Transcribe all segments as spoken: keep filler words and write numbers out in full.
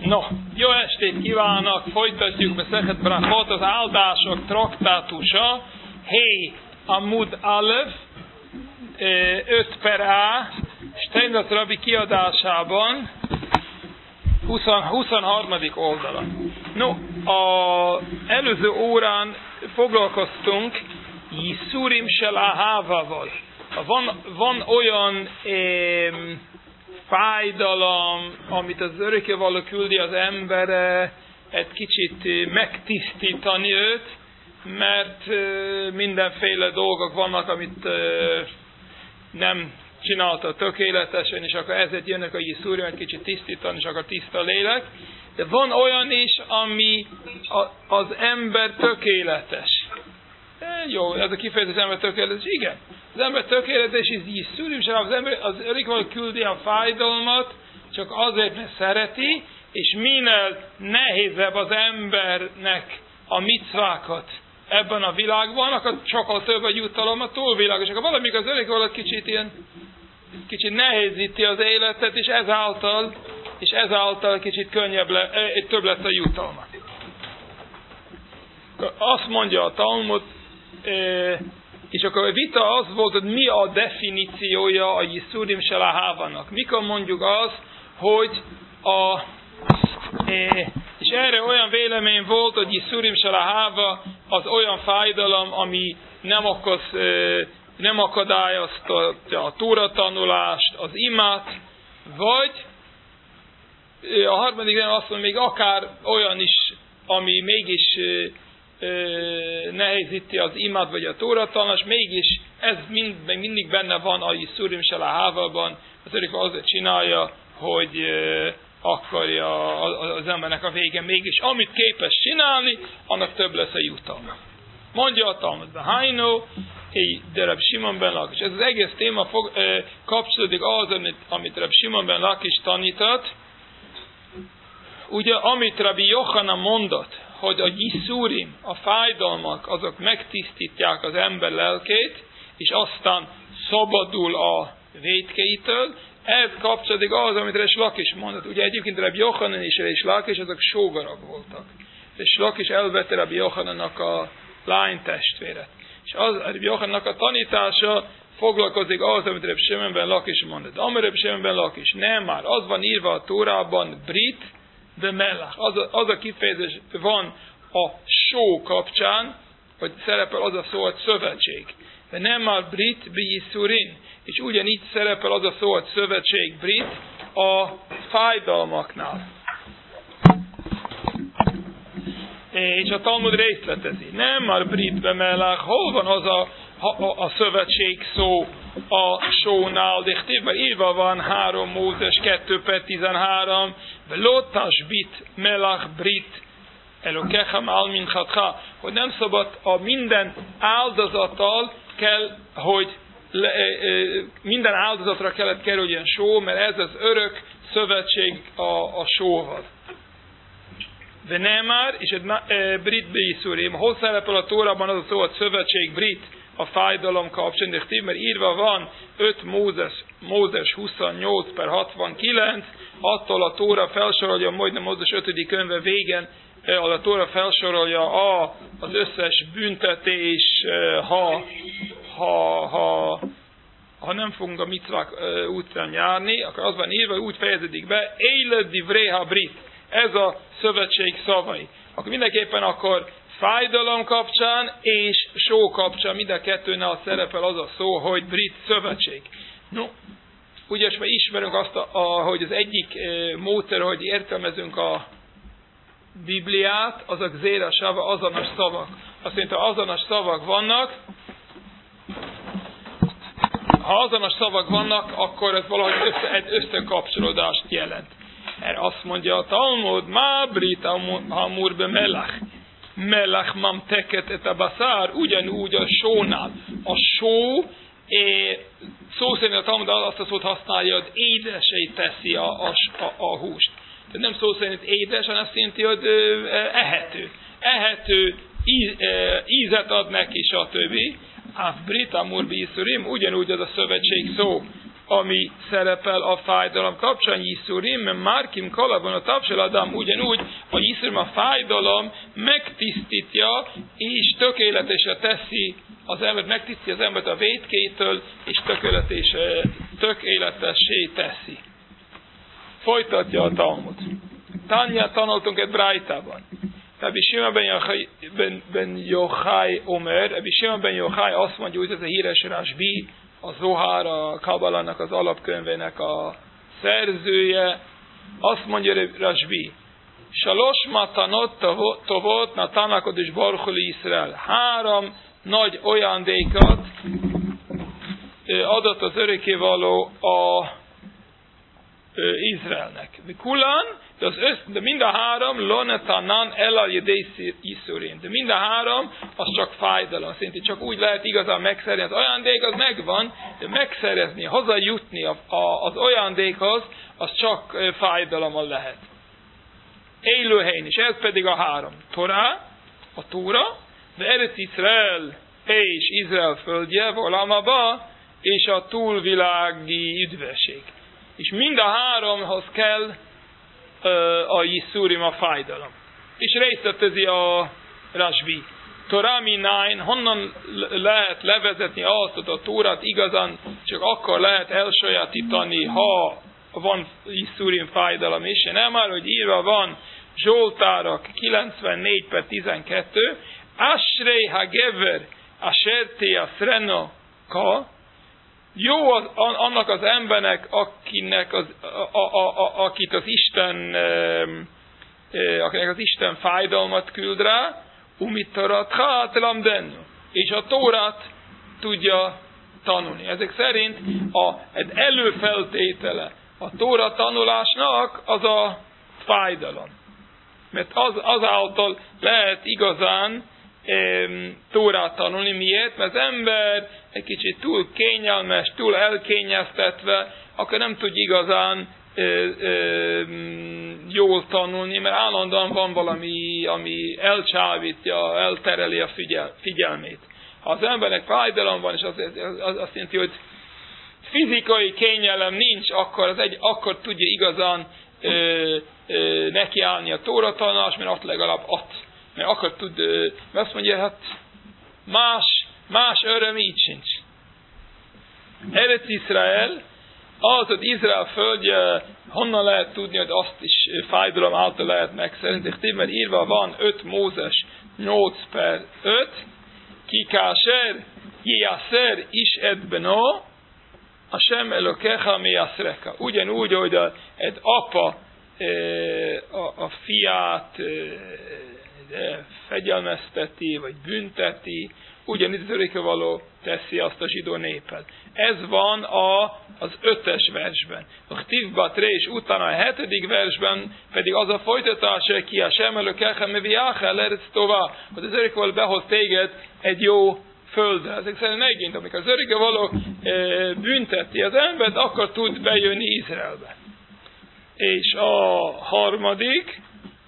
No, jó estét kívánok! Folytatjuk Mesechet Brachot, az áldások traktátusa. Hey, Amud Aleph, öt per A, Steinmetz Rabbi kiadásában, huszonharmadik oldalon. No, az előző órán foglalkoztunk Yisurim Shel Ahavával. Van, van olyan eh, fájdalom, amit az örökkévaló küldi az emberre, egy kicsit megtisztítani őt, mert mindenféle dolgok vannak, amit nem csinálta tökéletesen, és akkor ezért jönnek a Yisurim, egy kicsit tisztítani, és akkor tiszta lélek. De van olyan is, ami az ember tökéletes. E, jó, ez a kifejezés, az ember tökéletes, igen. Az ember tökéletes, és Yisurim, és az ember az örökkévaló küldi a fájdalmat, csak azért, mert szereti, és minél nehézebb az embernek a micvákat ebben a világban, akkor sokkal több a jutalom a túlvilágos. Akkor valamik az örökkévaló kicsit ilyen, kicsit nehézíti az életet, és ezáltal, és ezáltal kicsit könnyebb, le, több lesz a jutalma. Azt mondja a Talmud, és akkor a vita az volt, hogy mi a definíciója a Yisurim Shel Ahavának. Mikor mondjuk azt, hogy a és erre olyan vélemény volt, hogy Yisurim Shel Ahava az olyan fájdalom, ami nem okoz, nem akadályoztatja a tóra tanulást, az imát, vagy a harmadik nem azt mondja, még akár olyan is, ami mégis nehézíti az imát, vagy a tóra tanulást, mégis ez mind, mindig benne van a Yisurim Shel Ahavában, az örökkévaló azért csinálja, hogy akarja az embernek a vége mégis, amit képes csinálni, annak több lesz a jutalma. Mondja a Talmud, Haino, de Reb Simon ben Lakish. Ez az egész téma fog, eh, kapcsolódik az, amit, amit Reb Simon ben Lakish tanított. Ugye, amit Rabbi Yochanan mondott, hogy a Yisurim, a fájdalmak, azok megtisztítják az ember lelkét, és aztán szabadul a vétkeitől. Ez kapcsolódik az, amit Resh Lakish mondott. Ugye egyébként Rabbi Yochanan és Resh Lakish, azok sógorok voltak. Resh Lakish elvette Rabbi Yochanannak a lány testvére. És az Rabbi Yochanannak a tanítása foglalkozik az, amit Reb Shimon ben Lakish mondott. Amar Reb Shimon ben Lakish, nem már, az van írva a Tórában, Brit de Melach. Az a, az a kifejezés van a só kapcsán, hogy szerepel az a szó, hogy szövetség. De nem már Brit be Yisurin. És ugyanígy szerepel az a szó, hogy szövetség brit a fájdalmaknál. És a Talmud részletezi. Nem már brit be Melach, hol van az a, a, a szövetség szó a sónál, de htében írva van három Mózes kettő per tizenhárom, Velotas bit Melach brit Elokechem al minchatcha, hogy nem szabad a minden áldozattal kell, hogy Le, e, minden áldozatra kellett kerüljen só, mert ez az örök szövetség a, a sóval. De nem már, és egy e, brit be Yisurim, hol szerepel a Tórában az a szó, hogy szövetség brit a fájdalom kapcsán, de mert írva van öt Mózes, Mózes huszonnyolc per hatvankilenc, attól a Tóra felsorolja, majdnem Mózes ötödik könyve végen, a Tóra felsorolja a, az összes büntetés, ha, ha, ha, ha nem fogunk a micvák útján járni, akkor az van írva, úgy fejeződik be, Eiled divrei habrit, ez a szövetség szavai. Akkor mindenképpen akkor fájdalom kapcsán és só kapcsán mind a kettőnél szerepel az a szó, hogy brit szövetség. No, ugye már ismerünk azt, a, a, hogy az egyik e, módszer, hogy értelmezünk a Bibliát, azok zéra sava, azonos szavak. Azt mondja, ha azonos szavak vannak, ha azonos szavak vannak, akkor ez valahogy össze, egy összekapcsolódást jelent. Erre azt mondja a Talmud, Ma brit hamur be melach, melach mam teket et a baszár, ugyanúgy a sónál. A só, é, szó szerint a Talmud azt a szót használja, hogy édesé teszi a, a, a, a húst. De nem szó szerint édes, hanem azt jelenti, hogy ehető. Ehető, íz, ízet ad neki, stb. A brit amur be Yisurim, ugyanúgy az a szövetség szó. ami szerepel a fájdalom kapcsán. Yiszurim, mert Márkim Kalabon a tapsoladám ugyanúgy, a Yiszurim, a fájdalom megtisztítja és tökéletesre teszi az embert, megtisztítja az embert a vétkétől, és tökéletessé teszi. Folytatja a Talmud. Tanya tanultunk egy brájtában. Rabbi Shimon ben, ben Yochai Omer, Rabbi Shimon ben Yochai azt mondja, hogy ez a híres Rashbi, a Zohar, a Kabalának az alapkönyvének a szerzője, azt mondja Rashbi, Shalosh matanot tovot natan HaKadosh Baruch Hu Yisrael. Három nagy ajándékat adott az örökkévaló a Izraelnek. Kulan, de, az össz, de mind a három lonetanan el al jedei Yiszurim. De mind a három az csak fájdalom. Szerinti csak úgy lehet igazán megszerezni. Az ajándék az megvan, de megszerezni, hazajutni a, a, az ajándékhoz, az csak fájdalommal lehet. Élőhelyen is, ez pedig a három. Torá, a Tóra, de Eretz Yisrael és Izrael földje, Olamaba, és a túlvilági üdvösség. És mind a háromhoz kell uh, a Yiszurim, a fájdalom. És részletezi a Rashbi. Torah minayin, honnan lehet levezetni azt, hogy a Tórát igazán csak akkor lehet elsajátítani, ha van Yiszurim, fájdalom is. Nem már, hogy írva van Zsoltárok kilencvennégy per tizenkettő, Ashrei hagever asher teyasreno ka, jó az, annak az embernek, akinek az, a, a, a, akit az Isten, e, akinek az Isten fájdalmat küld rá, umitarat hátlamden, és a Tórát tudja tanulni. Ezek szerint a, egy előfeltétele a Tóra tanulásnak az a fájdalom. Mert az, azáltal lehet igazán Tórát tanulni. Miért? Mert az ember egy kicsit túl kényelmes, túl elkényeztetve, akkor nem tud igazán ö, ö, jól tanulni, mert állandóan van valami, ami elcsábítja, eltereli a figyel, figyelmét. Ha az embernek fájdalom van, és az, az, az azt jelenti, hogy fizikai kényelem nincs, akkor, az egy, akkor tudja igazán ö, ö, nekiállni a Tóra tanulás, mert ott legalább ott. Mert akkor tud, mert azt mondja, hát más, más öröm így sincs. Eretz Yisrael, az, hogy Izrael földje, honnan lehet tudni, hogy azt is fájdalom által lehet megszerezni. Mert írva van öt Mózes nyolc per öt, Kikáser, Jiaszer is edbeno, Hashem Elokecha miasreka. Ugyanúgy, hogy a, egy apa a, a fiát fegyelmezteti, vagy bünteti, ugyanígy az örökkévaló teszi azt a zsidó népet. Ez van a, az ötös versben. A Tivbatre, és utána a hetedik versben pedig az a folytatás, ki a Semelökecha meviáchel eretz tová, hogy az örökkévaló behoz téged egy jó földre. Ezek szerint megint, amikor az örökkévaló e, bünteti az embert, akkor tud bejönni Izraelbe. És a harmadik,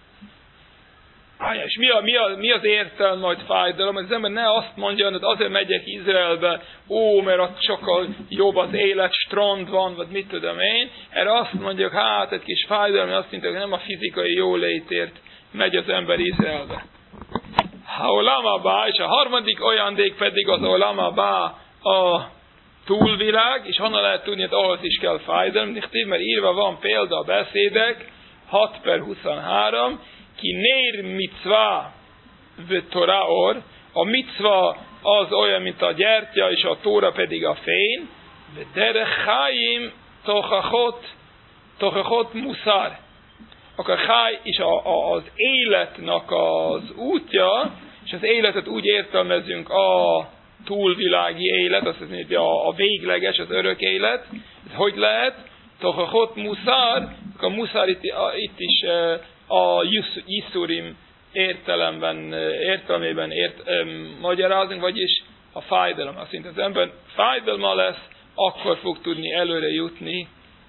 és mi, a, mi, a, mi az értelme, hogy fájdalom? Az ember ne azt mondja, hogy azért megyek Izraelbe, ó, mert ott sokkal jobb az élet, strand van, vagy mit tudom én. Erre azt mondjuk, hát egy kis fájdalom, azt mondjuk, hogy nem a fizikai jólétért megy az ember Izraelbe. Ha olamabá, és a harmadik ajándék pedig az olamabá, a túlvilág, és honnan lehet tudni, hogy ahhoz is kell fájdalom. Mert írva van példa a beszédek, hat per huszonhárom, ki nér micvá v toraor, a micva az olyan, mint a gyertya, és a tóra pedig a fény, v derechaim tochachot, tochachot muszár. Akkor cháj is a, a, az életnek az útja, és az életet úgy értelmezünk, a túlvilági élet, azt mondja, a, a végleges, az örök élet. Ez hogy lehet? Tochachot muszár, a muszár itt, a, itt is a Yiszurim értelemben, értelmében ért, öm, magyarázunk, vagyis a fájdalom. Azt mondja, az ember fájdalma lesz, akkor fog tudni előre jutni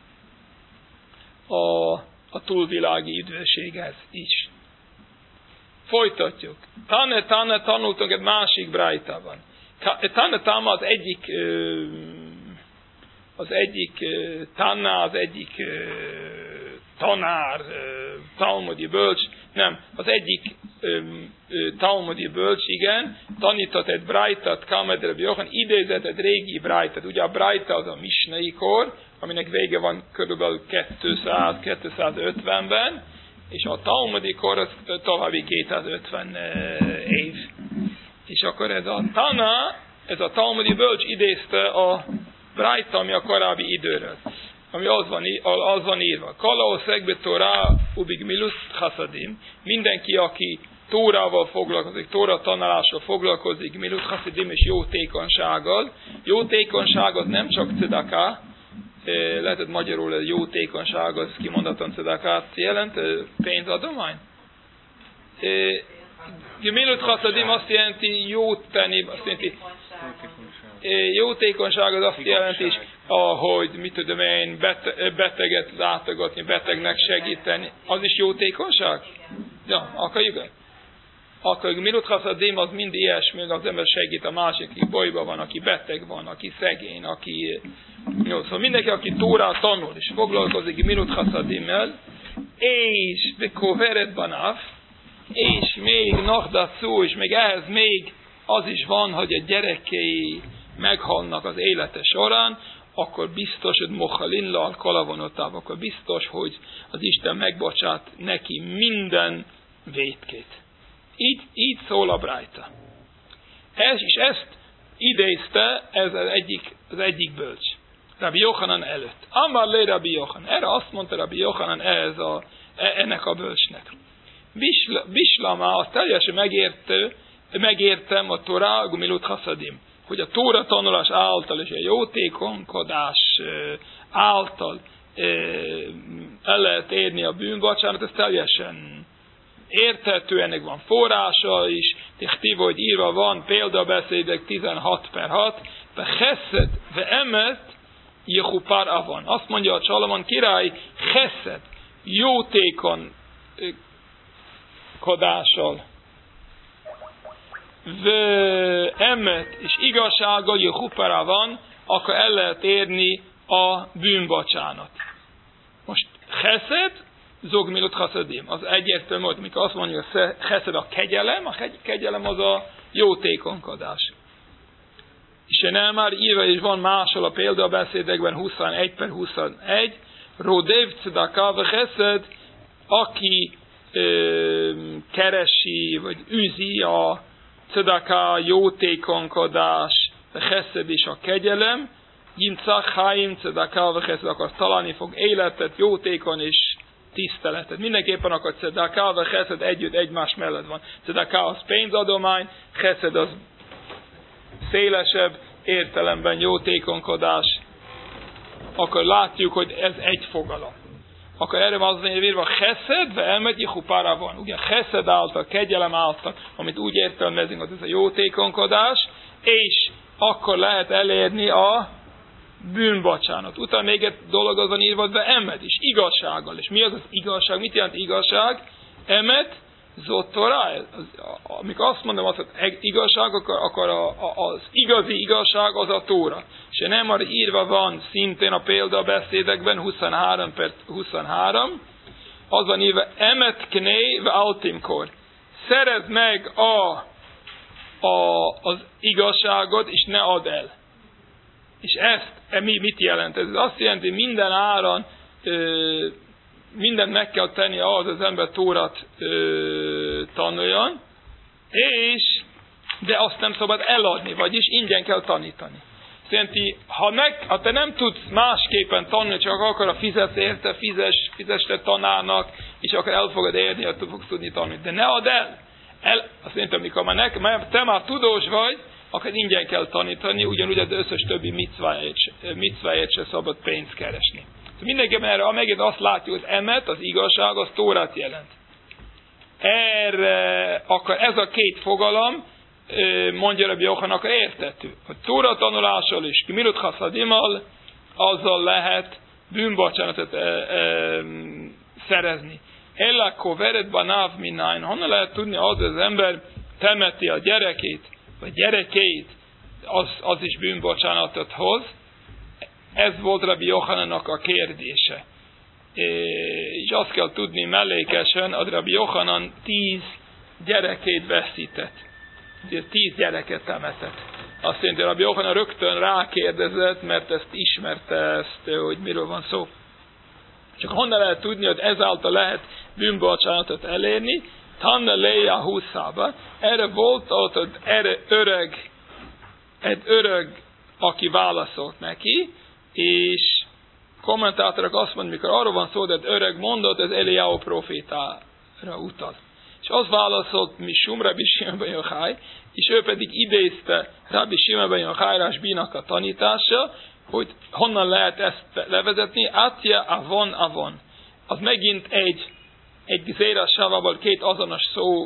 a, a túlvilági üdvösséghez is. Folytatjuk. Tane, tane, tanultunk egy másik brájtában. Tane, tama az egyik, az egyik tanná, az egyik tanár, talmudi bölcs, nem, az egyik talmudi bölcs, igen, tanított egy brájtat, Talmud Rabbi Yochanan, idézett egy régi brájtat. Ugye a brájta az a misnai kor, aminek vége van körülbelül kétszáz-kétszázötvenben, és a talmudi kor az további kétszázötven év. És akkor ez a Tana, ez a talmudi bölcs idézte a brájta, ami a korábbi időről, ami az van, az van írva. Kalaó szegbe Torá ubig milus chasadim. Mindenki, aki Tórával foglalkozik, Tóra tanulással foglalkozik, milus chasadim és jótékonysággal. Jótékonyság az nem csak cedaká, lehetett magyarul a jótékonyság, az kimondottan cedakát jelent, pénzadomány. Milus chasadim azt jelenti jót tenni, azt jelenti jótékonyság az azt jelenti, hogy mit tudom én, beteget látogatni, betegnek segíteni, az is jótékonyság? Ja, akkor igen. Akkor Milut Chasadim az mind ilyesmi, az ember segít a másik, aki bajban van, aki beteg van, aki szegény, aki... Jó, szóval mindenki, aki Tórát tanul, és foglalkozik Milut Chasadimmel, és de Koveret Banav, és még Nachdatszó, és még ehhez még az is van, hogy a gyerekei meghalnak az élete során, akkor biztos, hogy Mochalinlal kalavonottább, akkor biztos, hogy az Isten megbocsát neki minden vétkét. Így, így szól a brájta. Ez is ezt idézte ez az egyik, az egyik bölcs. Rabbi Yochanan előtt. Amar le Rabbi Yochanan. Erre azt mondta Rabbi Yochanan ez a, ennek a bölcsnek. Bisla, Bislama, azt teljesen megértő, megértem a Torá Gumilut Chasadim, hogy a Tóra tanulás által és a jótékonykodás által el lehet érni a bűnbocsánat, ez teljesen érthető, ennek van forrása is, tichtiva, hogy írva van, példabeszédek tizenhat per hat, be cheszed, ve emet, jehupár avon. Azt mondja a Salomon király, cheszed, jótékonykodással, ve emet, és igazsággal, jehupár avon, akkor el lehet érni a bűnbocsánat. Most cheszed, Zog Milut Chasadim. Az egyértelmű, hogy mikor azt mondjuk, hogy cheszed a kegyelem, a kegyelem az a jótékonykodás. És én már írva is van máshol a példabeszédekben huszonegy per huszonegy, Rodev Tzedaka ve cheszed, aki ö, keresi, vagy üzi a Tzedaka, jótékonykodás, ve cheszed és a kegyelem, Yimtzach Chaim Tzedaka ve cheszed, akkor találni fog életet, jótékony és tiszteletet. Mindenképpen akkor Tzedaka ve cheszed együtt egymás mellett van. Tzedaka az pénzadomány, cheszed az szélesebb értelemben jótékonykodás. Akkor látjuk, hogy ez egy fogalom. Akkor erre az írva cheszed ve emet jehupár van. Ugye cheszed által, kegyelem által, amit úgy értelmezünk, hogy ez a jótékonykodás, és akkor lehet elérni a bűnbocsánat. Utána még egy dolog az van írva, de emet is, igazsággal. És mi az az igazság? Mit jelent igazság? Emet, zottorá. Amikor azt mondom, azt, hogy igazság, akkor, akkor a, a, az igazi igazság az a Tóra. És nem már írva van szintén a példabeszédekben, huszonhárom per huszonhárom, az van írva, emet kné ve altimkor. Szerezd meg a, a, az igazságot, és ne add el. És ezt, e mi, mit jelent? Ez azt jelenti, hogy minden áron ö, mindent meg kell tenni ahhoz, az ember Tórát ö, tanuljon, és de azt nem szabad eladni, vagyis ingyen kell tanítani. Azt jelenti, ha, meg, ha te nem tudsz másképpen tanulni, csak akkor a fizetsz érte, fizes, fizesse tanárnak, és akkor el fogod érni, hogy fogsz tudni tanulni. De ne add el! el azt jelenti, amikor már nek, mert te már tudós vagy, akkor ingyen kell tanítani, ugyanúgy az összes többi micváért se szabad pénzt keresni. Mindenképpen erre, ha megint azt látjuk, hogy emet, az igazság, az Tórát jelent. Erre, akkor ez a két fogalom, mondja Rabbi Yochanan, akkor értető. A Tóra tanulással és Milut Chasadimmal azzal lehet bűnbocsánatot e, e, szerezni. Ella koveret banav minain. Honnan lehet tudni, az az ember temeti a gyerekét, vagy gyerekeit, az, az is bűnbocsánatot hoz. Ez volt Rabbi Jochanannak a kérdése. És azt kell tudni mellékesen, hogy Rabbi Jochanan tíz gyerekét veszített. Tíz gyereket temetett. Azt jelenti, hogy Rabbi Jochanan rögtön rákérdezett, mert ezt ismerte ezt, hogy miről van szó. Csak honnan lehet tudni, hogy ezáltal lehet bűnbocsánatot elérni? Tanna Leia húszába. Erre volt ott egy erre öreg, egy öreg, aki válaszolt neki, és kommentátorok azt mondják, mikor arról van szó, hogy egy öreg mondott, ez Eliáhu profétára utal. És az válaszolt Misum, Rabbi Shimon ben Yochai, és ő pedig idézte Rabbi Shimon ben Yochai Rashbinak a tanítása, hogy honnan lehet ezt levezetni. Atya avon avon. Az megint egy, egy Gzéra Sávából két azonos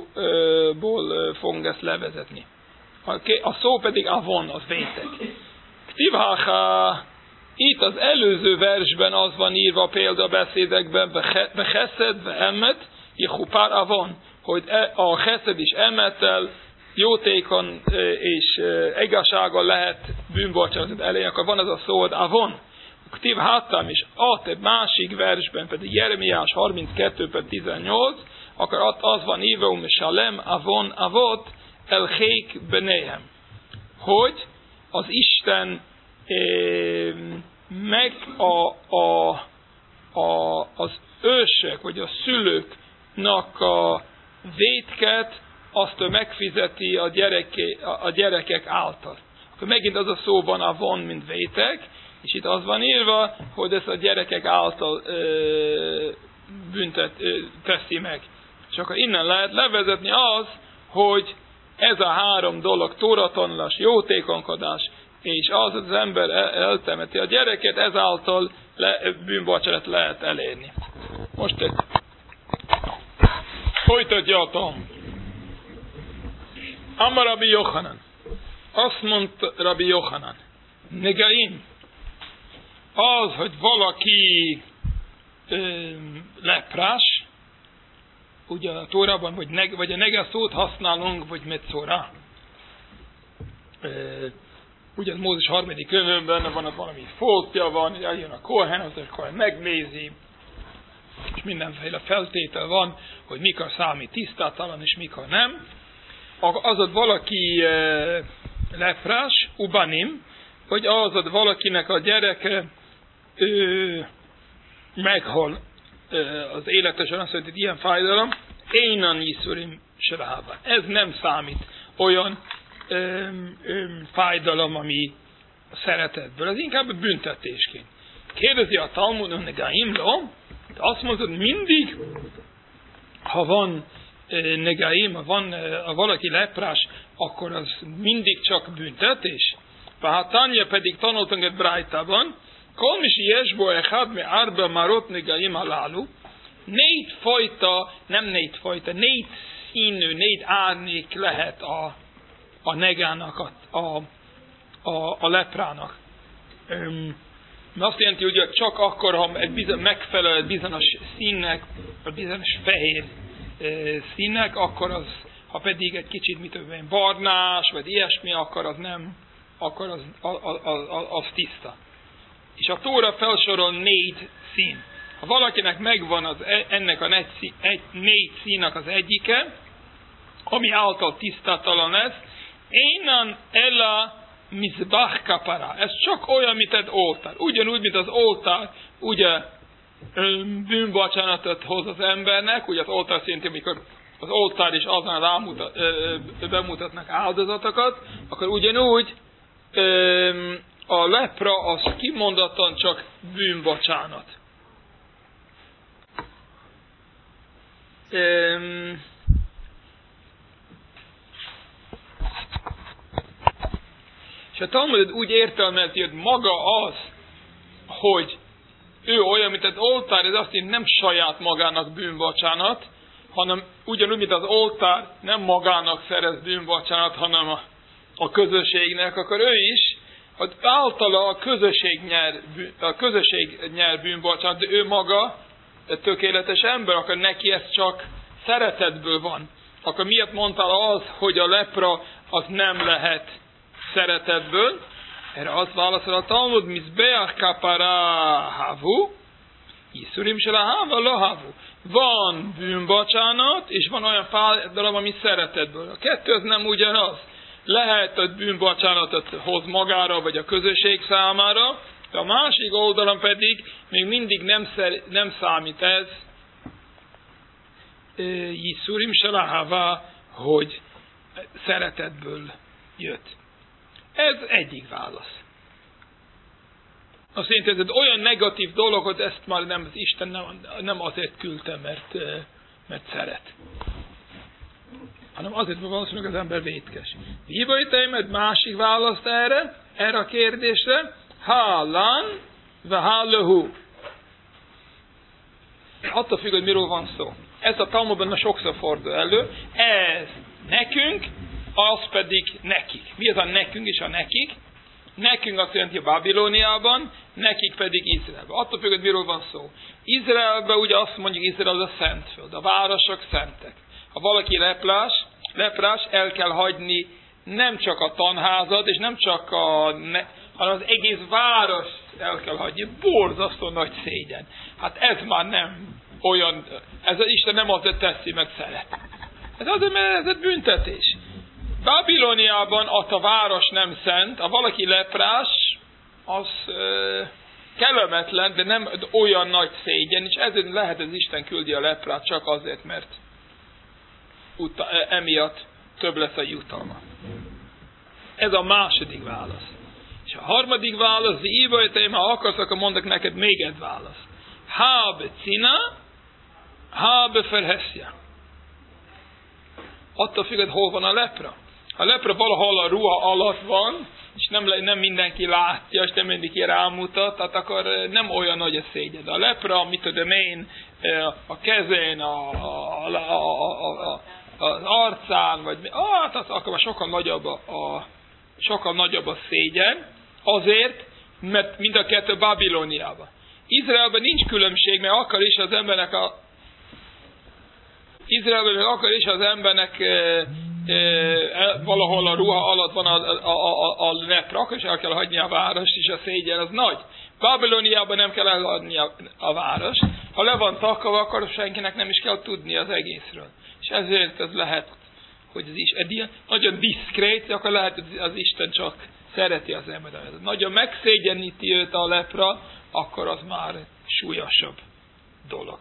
szóból fogunk ezt levezetni. A szó pedig avon, az vétek. Ktivháha, itt az előző versben az van írva példabeszédekben, becheszed, beemmet, jehupár avon, hogy a cheszed is emmettel, jótékon és igazsággal lehet bűnbocsánatot elérni, akkor van az a szó, hogy avon. Ktiv háttam, és ott egy másik versben, pedig Jeremiás harminckettő per tizennyolc, akkor ott az van írva, um salem avon avot elchék benéhem. Hogy az Isten eh, meg a, a, a, az ősök, vagy a szülőknek a vétket, azt ő megfizeti a, gyereke, a gyerekek által. Akkor megint az a szó van a von, mint vétek, és itt az van írva, hogy ezt a gyerekek által ö, büntet, ö, teszi meg. És akkor innen lehet levezetni az, hogy ez a három dolog, tóratanulás, jótékonkodás, és az, hogy az ember eltemeti a gyereket, ezáltal le, bűnbocsánat lehet elérni. Most egy folytatja a Talmud. Amma Rabbi Jochanan. Azt mondta Rabbi Jochanan. Negaim. Az, hogy valaki ö, leprás, ugye a Tórában, vagy, neg, vagy a nege szót használunk, vagy metzora. Ugye az Mózes harmadik könyvben van, ott valami foltja van, eljön a Kohen, az a Kohen megnézi, és mindenféle feltétel van, hogy mikor számít tisztátalan, és mikor nem. Azod valaki e, leprás, ubanim, vagy azod valakinek a gyereke ő, meghal e, az élete során, szóval itt ilyen fájdalom, énan yiszurim serában. Ez nem számít olyan ö, ö, fájdalom, ami a szeretetből. Ez inkább büntetésként. Kérdezi a Talmud, negaimlo, azt mondod, mindig, ha van e, negaim, ha van e, ha valaki leprás, akkor az mindig csak büntetés. Hát Tanya pedig tanultunk egy brájtában, kol misi jesbo echad me arba marot negaim alálu, négy fajta, nem négy fajta, négy színű, négy árnyék lehet a, a negának, a, a, a, a leprának. Öm, azt jelenti, hogy csak akkor, ha egy bizony, megfelel bizonyos színnek, vagy bizonyos fehér e, színnek, akkor az, ha pedig egy kicsit mit tudom, barnás, vagy ilyesmi, akkor az nem, akkor az, az, az, az, az tiszta. És a Tóra felsorol négy szín. Ha valakinek megvan az, ennek a négy, szín, egy, négy színnek az egyike, ami által tisztátalan lesz, énan ella mizbach kapara. Ez csak olyan, mint egy oltár. Ugyanúgy, mint az oltár, ugye bűnbocsánatot hoz az embernek, ugye az oltár szintén, amikor az oltár is azon rámutat, bemutatnak áldozatokat, akkor ugyanúgy a lepra az kimondottan csak bűnbocsánat. Um, és a Talmud úgy értelmezi, hogy maga az, hogy ő olyan, mint egy oltár, ez azt jelenti, nem saját magának bűnbocsánat, hanem ugyanúgy, mint az oltár nem magának szerez bűnbocsánat, hanem a, a közösségnek, akkor ő is, hogy általa a közösség nyer, a közösség nyer bűnbocsánat, de ő maga egy tökéletes ember, akkor neki ez csak szeretetből van. Akkor miért mondtál az, hogy a lepra az nem lehet szeretetből? Erre azt válaszol a Talmud, mizbeach kapara havu, iszurim se lahava lo havu. Van bűnbocsánat, és van olyan fájdalom, ami szeretetből. A kettő az nem ugyanaz. Lehet, hogy bűnbocsánatot hoz magára, vagy a közösség számára, de a másik oldalon pedig még mindig nem, szer, nem számít ez, iszurim se lahava, hogy szeretetből jött. Ez egyik válasz. Azt jelenti, ez egy olyan negatív dolog, hogy ezt már nem, az Isten nem, nem azért küldte, mert, mert szeret. Hanem azért, mert valószínűleg az ember vétkes. Hibajteim egy másik választ erre, erre a kérdésre, hálán, ve hálöhú. Attól függ, hogy miről van szó. Ez a Talmudban sokszor fordul elő. Ez nekünk, az pedig nekik. Mi az a nekünk és a nekik? Nekünk azt jelenti a Babilóniában, nekik pedig Izraelben. Attól függ, hogy miről van szó. Izraelben ugye azt mondjuk, Izrael az a Szentföld, a városok szentek. Ha valaki leprás, leprás, el kell hagyni nem csak a tanházat, és nem csak a, ne, hanem az egész város el kell hagyni. Borzasztó nagy szégyen. Hát ez már nem olyan, ez az Isten nem azért teszi, meg szeret. Ez azért, mert ez egy büntetés. Babilóniában az a város nem szent, ha valaki leprás, az ö, kellemetlen, de nem olyan nagy szégyen, és ezért lehet, hogy az Isten küldi a leprát csak azért, mert uta, emiatt több lesz a jutalma. Ez a második válasz. És a harmadik válasz, íbajteim, ha akarsz, akkor mondok neked még egy válasz. Hábe cina, hábe ferhesja. Attól függ, hol van a lepra. Ha a lepra valahol a ruha alatt van, és nem, nem mindenki látja, és nem mindenki rámutat, tehát akkor nem olyan nagy a szégyen. De a lepra, mit tudom én, a kezén, a, a, a, a, a, az arcán, vagy ah, az, akkor sokkal nagyobb a, a, sokkal nagyobb a szégyen, azért, mert mind a kettő Babilóniában. Izraelben nincs különbség, mert akkor is az embernek a Izraelben akkor is az embernek e, e, valahol a ruha alatt van a, a, a, a lepra, akkor is el kell hagyni a várost, és a szégyen az nagy. Babilóniában nem kell elhagyni a, a várost. Ha le van takava, akkor senkinek nem is kell tudni az egészről. És ezért ez lehet, hogy ez is egy nagyon diszkrét, akkor lehet, hogy az Isten csak szereti az embert. Nagyon megszégyeníti őt a lepra, akkor az már súlyosabb dolog.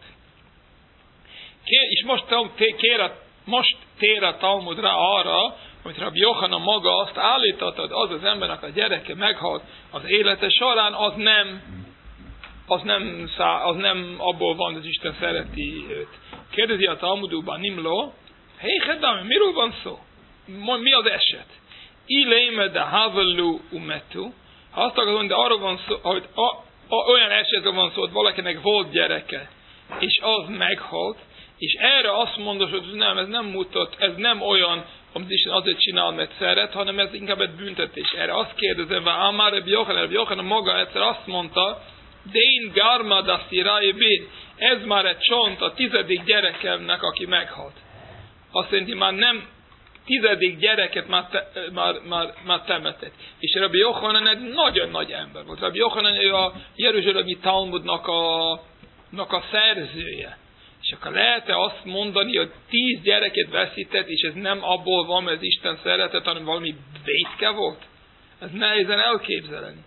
Kér, és most, kér a, most tér a Talmudra arra, hogy Rabbi Jochanan maga azt állította, hogy az az embernek a gyereke meghalt az élete során, az nem, az nem, szá, az nem abból van, hogy Isten szereti őt. Kérdezi a Talmudban Nimló, hé, Hedami, miről van szó? Mi az eset? Iléme de havellu umetu. Ha azt akarod mondani, de arról van szó, hogy a, a, olyan esetről van szó, hogy valakinek volt gyereke, és az meghalt, és erre azt mondod, hogy nem, ez nem mutat, ez nem olyan, amit Isten azért csinál, mert szeret, hanem ez inkább egy büntetés. Erre azt kérdezem, hogy Amár Rabbi Jochanan, Rabbi Jochanan maga egyszer azt mondta, Dein garmad asirai bin, ez már egy csont a tizedik gyerekemnek, aki meghalt. Azt jelenti, már nem tizedik gyereket már, te, már, már, már temetett. És Rabbi Jochanan egy nagyon nagy ember volt. Rabbi Jochanan ő a Jeruzsálemi Talmudnak a, a szerzője. És akkor lehet-e azt mondani, hogy tíz gyereket veszített, és ez nem abból van, mert Isten szeretett, hanem valami vétke volt? Ez nehezen elképzelni.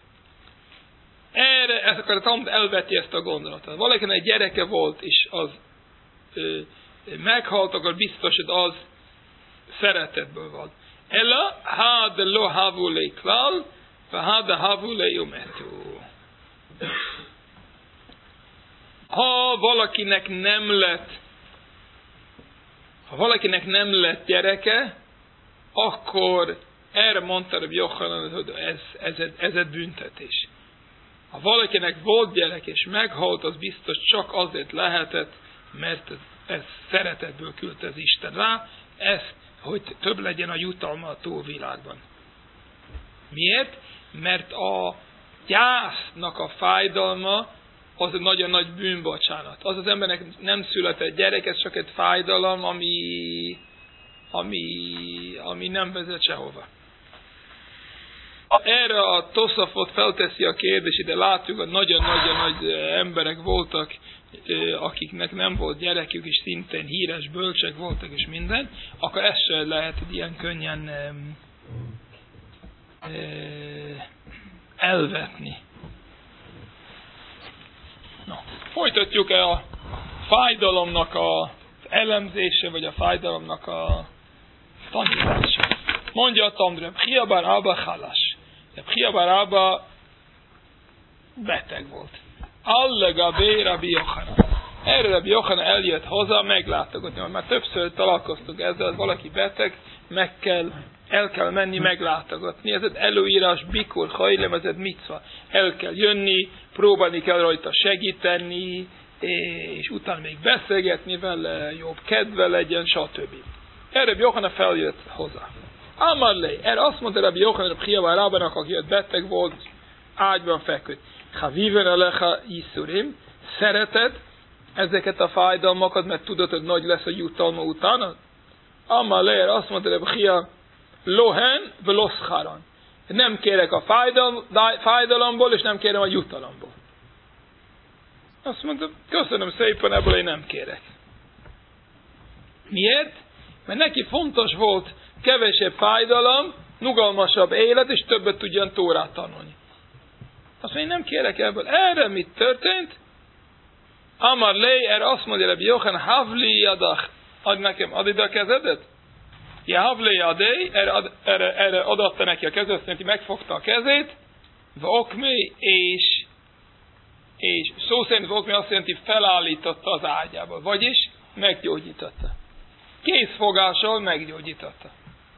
Erre, ez akkor a Talmud elveti ezt a gondolatot. Valakinek egy gyereke volt, és az ö, meghalt, akkor biztos, hogy az szeretetből van. Ela, ha de lo havu le klal, ha de havu le umetu. Ha valakinek nem lett, ha valakinek nem lett gyereke, akkor erre mondta Rabbi Jochanan, hogy ez, ez, ez, ez egy büntetés. Ha valakinek volt gyerek és meghalt, az biztos csak azért lehetett, mert ez, ez szeretetből küldte az Isten rá, ez, hogy több legyen a jutalma a túlvilágban. Miért? Mert a gyásznak a fájdalma az egy nagyon nagy bűnbocsánat. Az az embernek nem született gyerek, ez csak egy fájdalom, ami, ami, ami nem vezet sehova. Erre a Toszafot felteszi a kérdést, de látjuk, hogy nagyon-nagyon nagy emberek voltak, akiknek nem volt gyerekük, és szintén híres bölcsek voltak, és minden, akkor ezt se lehet ilyen könnyen elvetni. No, folytatjuk el a fájdalomnak az elemzése, vagy a fájdalomnak a tanítása. Mondja a Talmud, Reb Chia bar Abba halas. Reb Chia bar Abba beteg volt. Allegabé Rabbi Yochanan. Erre Rabbi Yochanan eljött hozzá meglátogatni. Már többször találkoztunk ezzel, valaki beteg, meg kell, el kell menni meglátogatni. Ez egy előírás, bikor, hajlem, ez egy micva. El kell jönni, próbálni kell rajta segíteni, és utána még beszélgetni vele, jobb kedve legyen, stb. Erre Rabbi Yochanan feljött hozzá. Amarlé, erre azt mondta Rabbi Yochanan, Reb Chia bar Abának, aki jött beteg volt, ágyban feküdt. Chaviven alecha yisurim, szereted ezeket a fájdalmakat, mert tudod, hogy nagy lesz a jutalma utána? Amarlé, erre azt mondta Reb Chia, lohen velo scharan. Nem kérek a fájdalom, fájdalomból, és nem kérem a jutalomból. Azt mondta, köszönöm szépen, ebből én nem kérek. Miért? Mert neki fontos volt kevesebb fájdalom, nyugalmasabb élet, és többet tudjan Tórát tanulni. Azt mondja, én nem kérek ebből. Erre mit történt? Amar lé, erre azt mondja Rabbi Yochanan, havli yadach, add nekem, add ide a kezedet? Ja, havli yadé, erre, ad, erre, erre adatta neki a kezet, azt mondja, megfogta a kezét, vokmi, és, és szó szerint vokmi azt jelenti, felállította az ágyába, vagyis meggyógyította. Készfogással meggyógyította.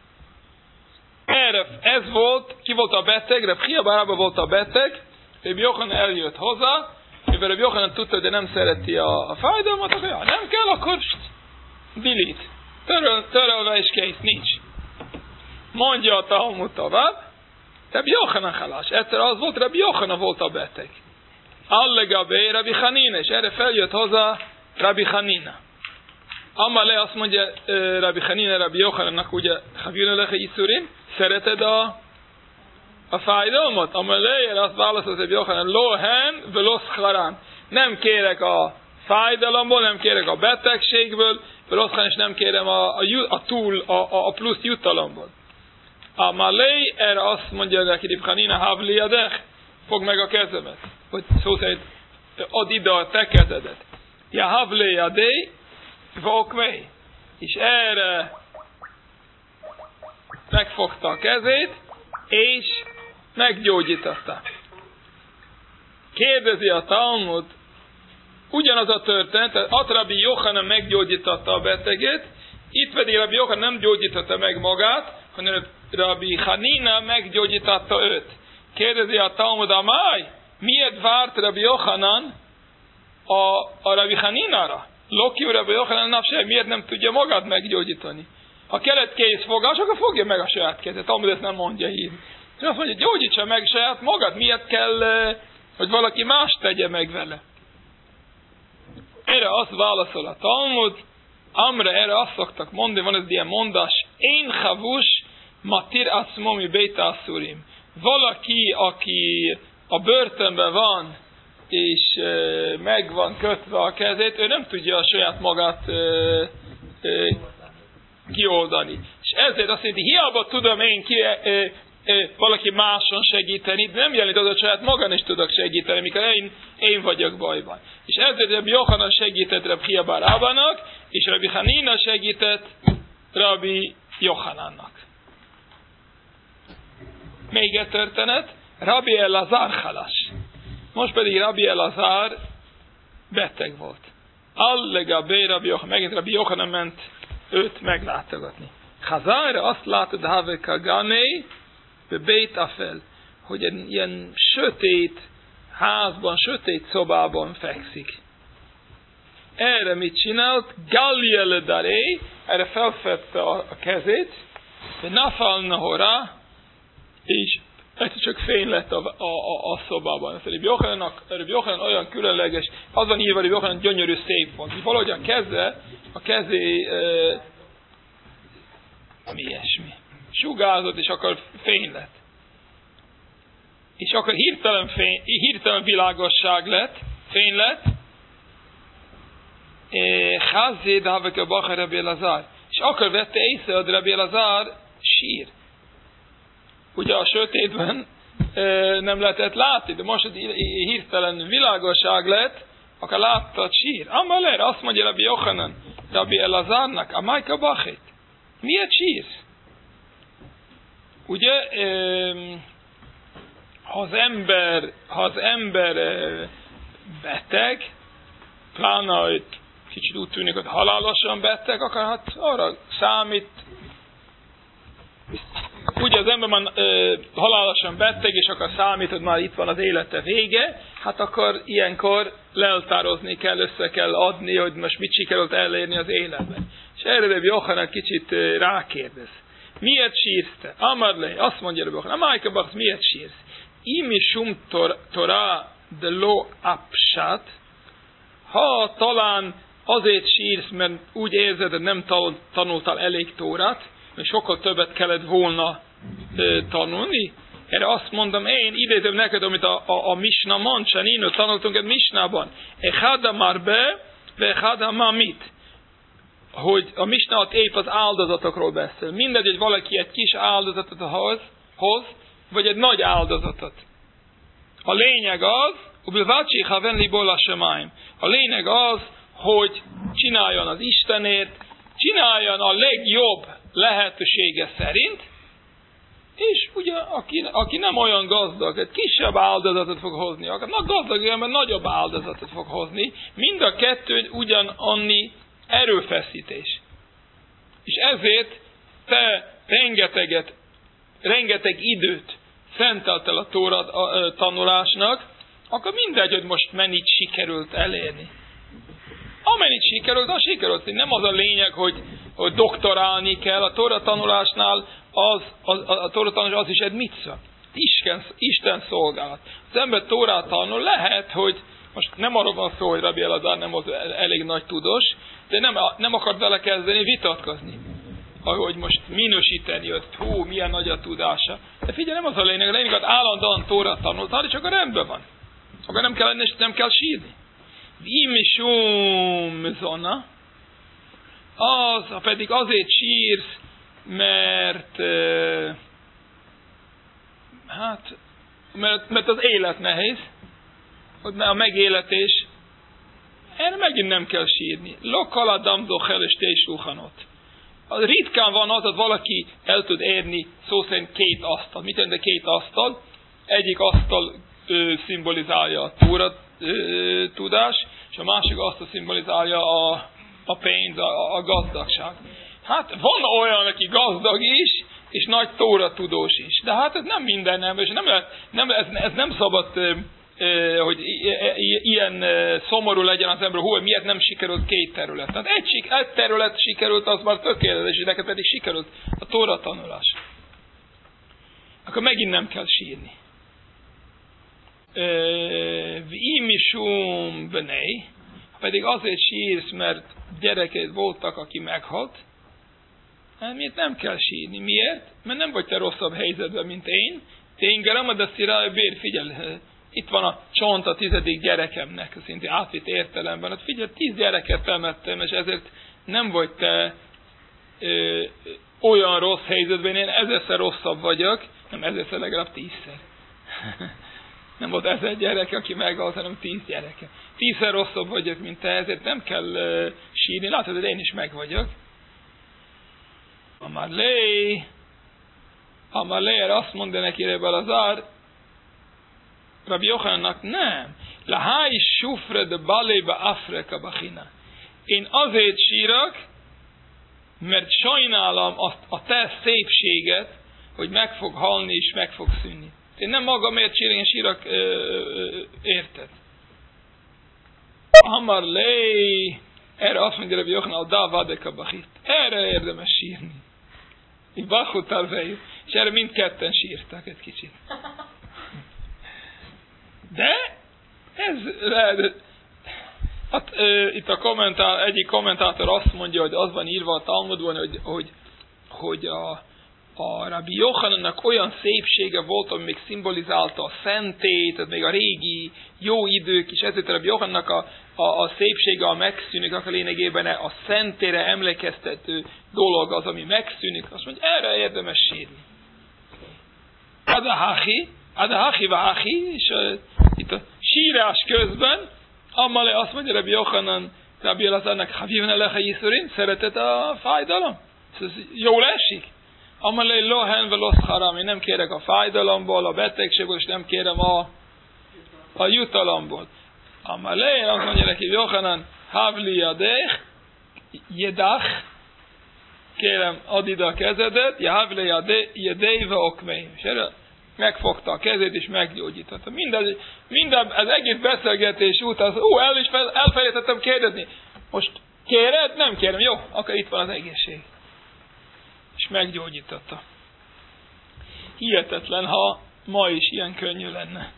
Erre, ez volt, ki volt a beteg, Reb Chia bar Abba volt a beteg, Rabbi Yochanan eljött hozzá, mivel Rabbi Yochanan tudta, de nem szereti a, a fájdalmat, akkor ja, nem kell, akkor delete. Töröl, törölve és kész, nincs. Mondja a Talmud tovább, Rabbi Yochanan halás. Egyszer az volt, Rabbi Yochanan volt a beteg. Allegabé Rabbi Hanina, és erre feljött hozzá Rabbi Hanina. Amalé azt mondja uh, Rabbi Hanina, Rabbi Yochanannak, ugye, Chavina leche yisurim, szereted a, a fájdalmat? Amalé, azt válaszolt Rabbi Yochanan, lohen velo scharan. Nem kérek a fájdalomból, nem kérek a betegségből, velo scharan, és nem kérem a, a, a túl, a, a plusz jutalomból. Amalé, erre azt mondja neki Rabbi Hanina, havli yadech, fogd meg a kezemet. Vagy szó szerint, add ide a te kezedet. Ja, havli yadé, Vokmei. És erre megfogta a kezét, és meggyógyította. Kérdezi a Talmud, ugyanaz a történet, att Rabbi Yochanan meggyógyította a beteget, itt pedig Rabbi Yochanan nem gyógyította meg magát, hanem Rabbi Hanina meggyógyította őt. Kérdezi a Talmud, amály, miért várt Rabbi Yochanan a, a Rabbi Haninára? Loki Rabbi Yochanan napsej, miért nem tudja magát meggyógyítani? Ha kellett készfogás, akkor fogja meg a saját kezét. Amúgy ezt nem mondja így. És azt mondja, gyógyítsa meg saját magad, miért kell, hogy valaki más tegye meg vele. Erre azt válaszol a Talmud, amre erre azt szoktak mondani, van ez ilyen mondás, én havus matir aszmomi béta aszurim. Valaki, aki a börtönben van, és e, meg van kötve a kezét, ő nem tudja a saját magát e, e, kioldani. És ezért azt jelenti, hiába tudom én ki, e, e, valaki máson segíteni, de nem jelent az, hogy saját magán is tudok segíteni, mikor én, én vagyok bajban. És ezért Rabbi Yochanan segített Reb Chia bar Abának, és Rabbi Hanina segített Rabbi Yochanannak. Még egy történet, Rabbi Elazar halas. Most pedig Rabbi Elazar beteg volt. Allegabé Rabbi Yochanan, megint Rabbi Yochanan ment őt meglátogatni. Chazárra azt látod, Have Kagané, Beit Afel, hogy egy ilyen sötét házban, sötét szobában fekszik. Erre mit csinált? Galjele daré, erre felfedte a, a kezét, de nafal nahora, és egyszer csak fény lett a, a, a, a szobában. Rabbi Yochanan olyan különleges, az van írva, Rabbi Yochanan gyönyörű szép volt. Valahogy a keze, a kezé e, mi ilyesmi. Sugárzott, és akkor fény lett. és akkor hirtelen, fény, hirtelen világosság lett, fény lett, Chazid haveke bacha Rabbi Elazar. És akkor vette észre, hogy Rabbi Elazar sír. Ugye a sötétben e, nem lehetett látni, de most hirtelen világosság lett, akkor látta, hogy sír. Amaler, azt mondja Rabbi Yochanan, Rabbi Elazarnak, amajka bachit. Miért sírsz? Ugye, e, ha az ember, ha az ember e, beteg, pláne, hogy kicsit úgy tűnik, hogy halálosan beteg, akkor hát arra számít. Ugye az ember már ö, halálosan beteg, és akkor számít, hogy már itt van az élete vége, hát akkor ilyenkor leltározni kell, össze kell adni, hogy most mit sikerült elérni az életben. És erre Rabbi Yochanan kicsit ö, rákérdez. Miért sírsz te? Amarlé, azt mondja Rabbi Yochanan, Amájka Bach, miért sírsz? Imi sum torá de lo apsát, ha talán azért sírsz, mert úgy érzed, hogy nem tanultál elég Tórát, mert sokkal többet kellett volna e, tanulni. Erre azt mondom, én idézem neked, amit a, a, a Misna mond, Sanino, tanultunk egy Misnában. Echada már be, echada már mit? Hogy a Misna ott épp az áldozatokról beszél. Mindegy, hogy valaki egy kis áldozatot hoz, hoz vagy egy nagy áldozatot. A lényeg az, a lényeg az, hogy csináljon az Istenért, csináljon a legjobb lehetősége szerint, és ugye, aki, aki nem olyan gazdag, egy kisebb áldozatot fog hozni, akár na gazdag, mert nagyobb áldozatot fog hozni, mind a kettő ugyanannyi erőfeszítés. És ezért te rengeteget, rengeteg időt szenteltel a Tóra tanulásnak, akkor mindegy, hogy most mennyit sikerült elérni. Amennyit sikerült, az sikerült. Nem az a lényeg, hogy, hogy doktorálni kell. A Tóra tanulásnál az, az, a Tóra tanulás az is egy mitzva. Isten, Isten szolgálat. Az ember Tórát tanul, lehet, hogy most nem arról van szó, hogy Rabbi Elazar nem az elég nagy tudós, de nem, nem akar vele kezdeni vitatkozni. Hogy most minősíteni, hogy hú, milyen nagy a tudása. De figyelj, nem az a lényeg, a lényeg, hogy állandóan Tórát tanultál, és akkor rendben van. Akkor nem kell, nem kell sírni. Vimisum zona, az, ha pedig azért sírsz, mert hát, mert, mert az élet nehéz, mert a megéletés, erre megint nem kell sírni. Lokala damdo helestés luhanot. Az ritkán van az, hogy valaki el tud érni szó szerint két asztal. Mit jelent két asztal? Egyik asztal ö, szimbolizálja a Tóra ö, tudás, és a másik asztal szimbolizálja a, a pénz, a, a gazdagság. Hát van olyan, aki gazdag is, és nagy Tóra tudós is. De hát ez nem minden ember, és nem, nem, ez, ez nem szabad, ö, ö, hogy ilyen ö, szomorú legyen az ember, hogy miért nem sikerült két terület. Tehát egy, egy terület sikerült, az már tökéletes, és neked pedig sikerült a Tóra tanulás. Akkor megint nem kell sírni. V'imisum benei, pedig azért sírsz, mert gyereked voltak, aki meghalt, miért nem kell sírni? Miért? Mert nem vagy te rosszabb helyzetben, mint én. Tényleg, de szirálj bér, figyelj, itt van a csont a tizedik gyerekemnek, szintén átvitt értelemben. Hát figyelj, tíz gyereket temettem, és ezért nem vagy te ö, olyan rossz helyzetben, én ezerszer rosszabb vagyok, nem ezerszer, legalább tízszer. Nem volt ezer gyerek, aki meghalt, hanem tíz gyereke. Tízszer rosszabb vagyok, mint te, ezért nem kell uh, sírni. Látod, hogy én is meg vagyok. Amalé, Amalé, azt mondja neki Rabbi Elazar, Rabbi Yochanannak, nem. Lahai sufre de baléba afrika bachina. Én azért sírok, mert sajnálom azt a te szépséget, hogy meg fog halni és meg fog szűnni. Én nem magamért sírok, én sírok, ö, ö, érted? Amar lé, erre azt mondja Rabbi Yochanan, da vadeka bachit. Erre érdemes sírni. Így bachutál vejű. És erre mindketten sírtak egy kicsit. De ez lehet, hát ö, itt a kommentár, egyik kommentátor azt mondja, hogy az van írva a Talmudban, hogy, hogy, hogy a, a Rabbi Jochanannak olyan szépsége volt, ami még szimbolizálta a szentét, tehát még a régi jó idők is, ezért a Rabbi Jochanannak a, a, a szépsége a megszűnik, a lényegében a szentére emlékeztető dolog az, ami megszűnik. Azt mondja, erre érdemes sírni. Adahachi, Adahachi vahachi, és uh, itt a sírás közben, Amalé azt mondja Rabbi Jochanan, Rabbi Elazarnak, Havivne lecha yiszurin, szeretett a fájdalom? Ez jól esik? Amalé lohen velosz haram, én nem kérek a fájdalomból, a betegségből, és nem kérem a, a jutalomból. Amalé, azt mondja neki Jochanan, Havli yadech, jedach, kérem, add ide a kezedet, Havli yadeiva okmeim. És erre megfogta a kezét, és meggyógyította. Minden, minden az egész beszélgetés után, ó, el is fel, elfelejtettem kérdezni. Most kéred? Nem kérem. Jó, akkor itt van az egészség. És meggyógyította. Hihetetlen, ha ma is ilyen könnyű lenne.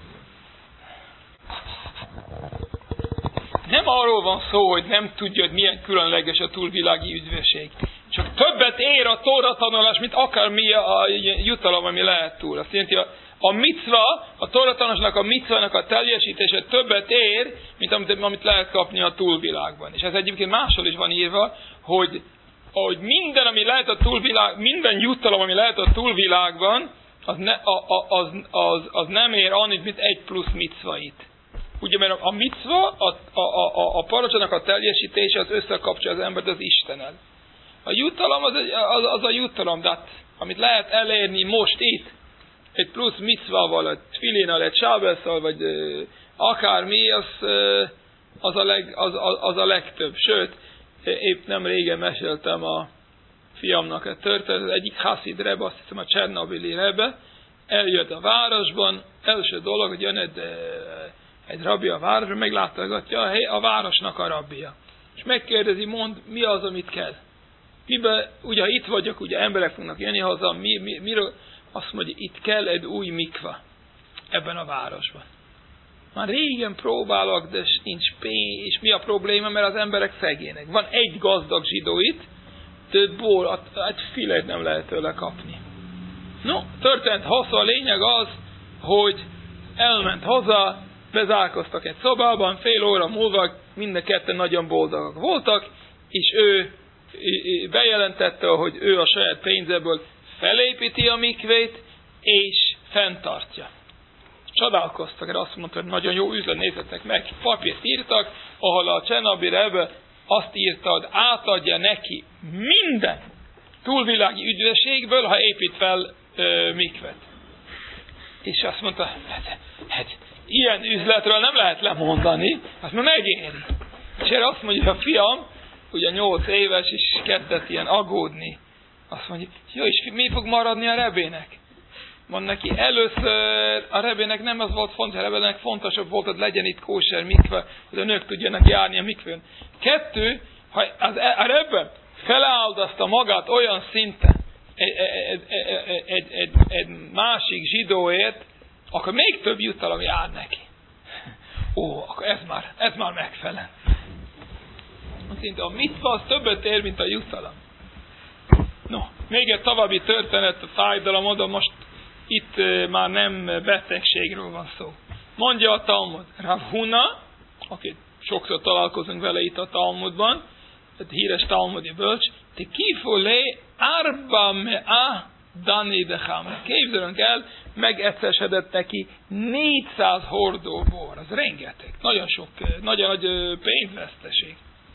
Nem arról van szó, hogy nem tudja, hogy milyen különleges a túlvilági üdvösség. Csak többet ér a Tóra tanulás, mint akármi a jutalom, ami lehet túl. Azt jelenti, a, a micva, a Tóra tanulásnak a micvának a teljesítése többet ér, mint amit, amit lehet kapni a túlvilágban. És ez egyébként máshol is van írva, hogy, hogy minden, ami lehet a túlvilág, minden jutalom, ami lehet a túlvilágban, az, ne, a, a, az, az, az nem ér annyit, mint egy plusz micvait. Ugye, mert a micva, a, a, a, a parancsnak a teljesítése az összekapcsolja az embert az Istennel. A jutalom az, az, az a jutalom, de amit lehet elérni most itt, egy plusz micvával, egy tfilinnal, egy sábeszal, vagy uh, akármi, az, uh, az, a leg, az, az, az a legtöbb. Sőt, épp nem régen meséltem a fiamnak a történet, az egyik Hasid Rebbe, azt hiszem a Csernobili Rebbe, eljött a városban, első dolog, hogy jön egy, egy rabbi a városban, meglátogatja a, a városnak a rabbia. És megkérdezi, mond, mi az, amit kell. Miben, ugye itt vagyok, ugye emberek fognak jönni haza, mi, mi, miről? Azt mondja, itt kell egy új mikva ebben a városban. Már régen próbálok, de nincs pénz, és mi a probléma, mert az emberek szegények. Van egy gazdag zsidó itt, többból, egy filét nem lehet tőle kapni. No, történt hosszú, a lényeg az, hogy elment haza, bezárkoztak egy szobában, fél óra múlva mind ketten nagyon boldogak voltak, és ő bejelentette, hogy ő a saját pénzéből felépíti a mikvét, és fenntartja. Csodálkoztak, erre azt mondta, hogy nagyon jó üzlet, nézzetek meg, papírt írtak, ahol a Csernobi Rebbe azt írta, hogy átadja neki minden túlvilági üdvösségből, ha épít fel ö, mikvet. És azt mondta, hát, hát ilyen üzletről nem lehet lemondani, azt mondja, megéri. És erre azt mondja, a fiam, ugye nyolc éves, és kezdett ilyen aggódni. Azt mondja, jó, és mi fog maradni a rebének? Mond neki, először a rebének nem az volt fontos, a rebének fontosabb volt, hogy legyen itt kóser mikve, hogy a nők tudjanak járni a mikvén. Kettő, ha az, a rebbe feláldozta magát olyan szinten egy, egy, egy, egy, egy, egy másik zsidóért, akkor még több jutalom jár neki. Ó, akkor ez már, ez már megfelel. Szinte a mitva az többet ér, mint a jutalom. No, még egy további történet, a fájdalom oda, most itt uh, már nem betegségről van szó. Mondja a Talmud, Rav Huna, akit sokszor találkozunk vele itt a Talmudban, egy híres talmudi bölcs, te kifulé arba mea dani decham. Képzelünk el, megegyszesedett neki négyszáz hordó bor. Az rengeteg. Nagyon sok, nagyon nagy pénzveszteség.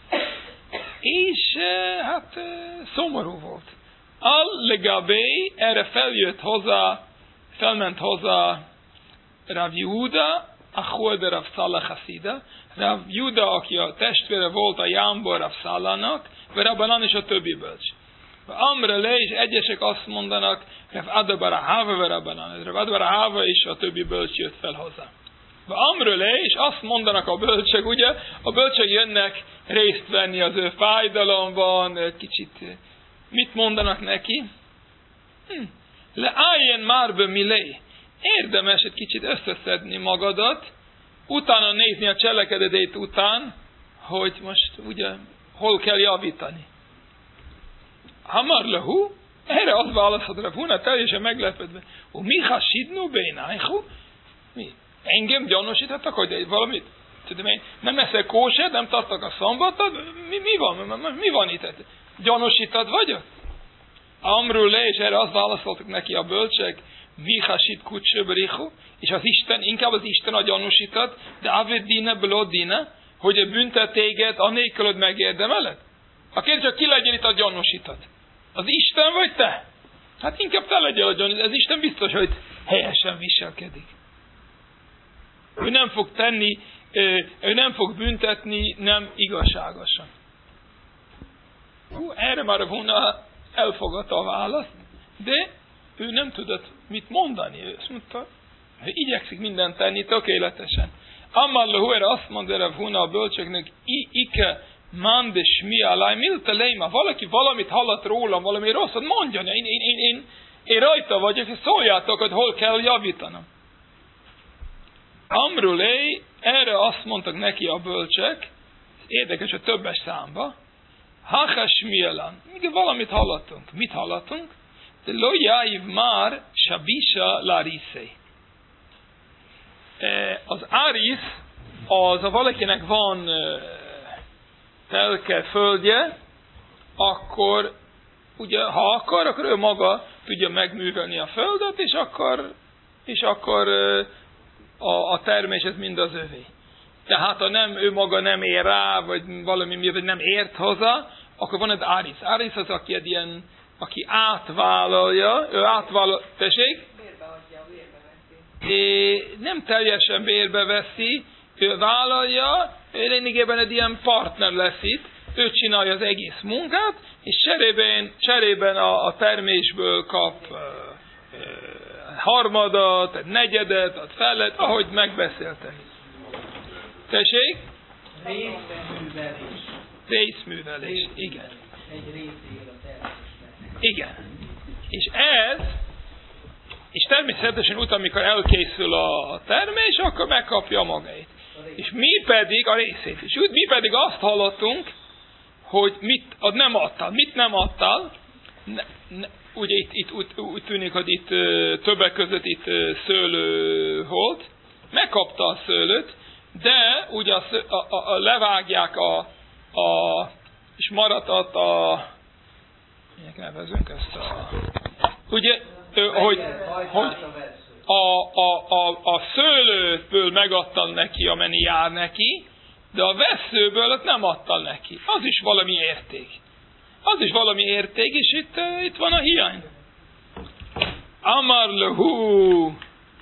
És hát szomorú volt. Al-Legabé erre feljött hozzá, felment hozzá Rav Yehuda, Achol de Rav Szala Haszida. Rav Yehuda, aki a testvére volt a Jámbor Rav Szálának, vagy Rabbanan és a többi bölcs. Amre le, és egyesek azt mondanak, Rav Adabara Hava vagy Rabbanan. Rav Adabara Hava és a többi bölcs jött fel hozzá. Amrőle, és azt mondanak a bölcsek, ugye, a bölcsek jönnek részt venni az ő fájdalomban, kicsit, mit mondanak neki? Hm. Leálljen már be milé. Érdemes egy kicsit összeszedni magadat, utána nézni a cselekedetét után, hogy most ugye hol kell javítani. Hamar lehu, Erre az válaszolta Rav Huna teljesen meglepődve. Ó, mi hasidnu bénájhu? Mi? Engem gyanúsítottak, hogy valamit? Tudom én, nem eszel kóser, nem tartak a szombatot? Mi, mi van? Mi van itt? Gyanúsítad vagyok? Amrul le, és erre azt válaszoltak neki a bölcsek, mi hasid kutsöbrihu, és az Isten, inkább az Isten a gyanúsítat, de aved dine blod dine, hogy a büntet téged, anélkülöd megérdemeled? A kérdés, csak ki legyen itt a gyanúsítat? Az Isten vagy te? Hát inkább te legyél a gyanúsítat. Az Isten biztos, hogy helyesen viselkedik. Ő nem fog tenni, ő nem fog büntetni nem igazságosan. Hú, erre már a Huna elfogadta a választ, de ő nem tudott mit mondani. Ő azt mondta, hogy igyekszik mindent tenni tökéletesen. Amallahu, erre azt mondja a Huna a bölcsöknek, I, ike, mande, smi, alaj, milte leima, valaki valamit hallat rólam, valami rosszat, mondjon, én, én, én, én, én rajta vagyok, és szóljátok, hogy hol kell javítanom. Amrulé, erre azt mondtak neki a bölcsek, érdekes, hogy többes számba, Hachas mielan, még valamit hallottunk. Mit hallottunk? De lo jáiv már sabisa larisei. Az áris, az a valakinek van telke földje, akkor ugye, ha akar, akkor ő maga tudja megművelni a földet, és akkor, és akkor a, a termés ez mind az övé. Tehát ha nem, ő maga nem ér rá, vagy valami miatt nem ért hozzá, akkor van egy áris. Áris az, aki egy ilyen, aki átvállalja, ő átvállalja, tessék? Bérbeadja, bérbe veszi. Nem teljesen bérbe veszi, ő vállalja, ő lényegében egy ilyen partner lesz itt, ő csinálja az egész munkát, és cserében, cserében a, a termésből kap uh, uh, harmadat, egy negyedet, egy felet, ahogy megbeszéltek. Tessék? Részművelés. Részművelés, igen. Egy részéről a termésnek. Igen. És ez, és természetesen utána, amikor elkészül a termés, akkor megkapja magait. És mi pedig, a részét is, mi pedig azt hallottunk, hogy mit ad, nem adtál. Mit nem adtál? Ne, ne, ugye itt, itt úgy, úgy tűnik, hogy itt többek között itt szőlő volt. Megkapta a szőlőt, de ugye a, a, a, a levágják a, a és maradt a minek nevezünk ezt a ugye, hogy, hogy a, a, a, a szőlőből megadtam neki, amennyi jár neki, de a vesszőből nem adtam neki. Az is valami érték. Az is valami érték, és itt, uh, itt van a hiány. Amarlehu.